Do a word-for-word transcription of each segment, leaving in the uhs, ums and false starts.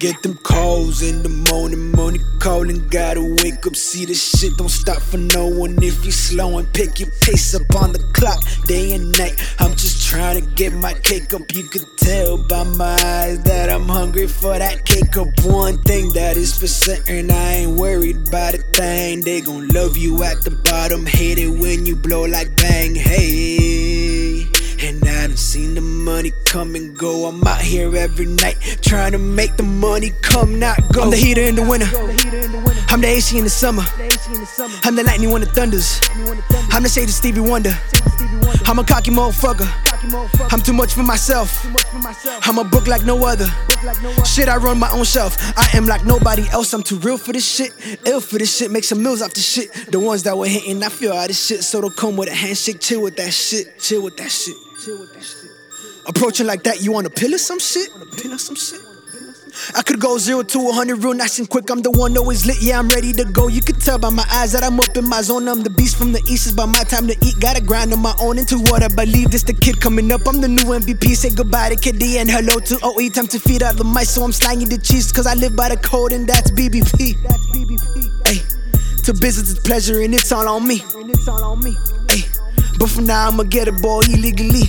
Get them calls in the morning, money calling, gotta wake up, see this shit don't stop for no one. If you slow and pick your pace up on the clock, day and night, I'm just trying to get my cake up. You could tell by my eyes that I'm hungry for that cake up. One thing that is for certain, I ain't worried about a thing. They gon' love you at the bottom, hate it when you blow like bang, hey. And I done seen the money come and go. I'm out here every night trying to make the money come, not go. I'm the heater in the winter, I'm the A C in the summer, I'm the lightning when it thunders, I'm the shade of Stevie Wonder. I'm a cocky motherfucker, I'm too much for myself, I'm a book like no other. Shit, I run my own shelf, I am like nobody else. I'm too real for this shit, ill for this shit, make some meals off the shit. The ones that were hitting, I feel all this shit, so don't come with a handshake. Chill with that shit, chill with that shit. Chill with that shit. Approaching like that, you want a pill or some shit? Pill or some shit? I could go zero to a hundred real nice and quick. I'm the one always lit, yeah, I'm ready to go. You could tell by my eyes that I'm up in my zone. I'm the beast from the east, it's by my time to eat. Gotta grind on my own into what I believe. This the kid coming up, I'm the new M V P. Say goodbye to K D and hello to O E. Time to feed out the mice, so I'm slanging the cheese. Cause I live by the code and that's B B P. That's B B P. Ay, to business is pleasure and it's all on me. And it's all on me. Ay, but for now I'ma get it, boy, illegally.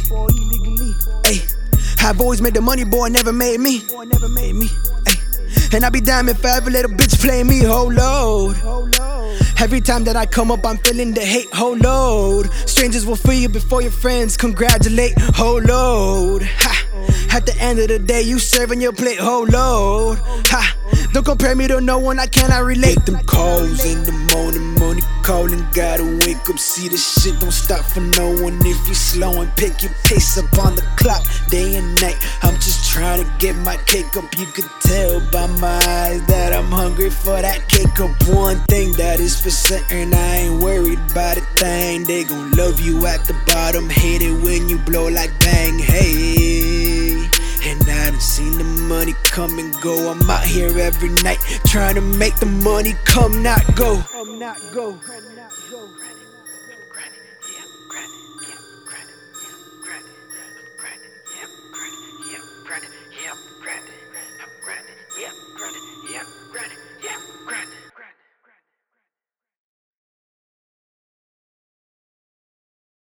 Ay, I've always made the money, boy, never made me. Boy, never made me. Ay, and I be damn if I ever let a bitch play me. Hold load. Every time that I come up, I'm feeling the hate. Hold load. Strangers will feel you before your friends congratulate. Hold load. Ha. At the end of the day, you serving your plate. Hold load. Ha. Don't compare me to no one, I cannot relate. Get them calls in the morning, money calling, gotta wake up, see this shit don't stop for no one. If you slow and pick your pace up on the clock, day and night, I'm just trying to get my cake up. You could tell by my eyes that I'm hungry for that cake up. One thing that is for certain, I ain't worried about a thing. They gon' love you at the bottom, hate it when you blow like bang, hey. And I done seen the money come and go. I'm out here every night trying to make the money come, not go. Come, not go.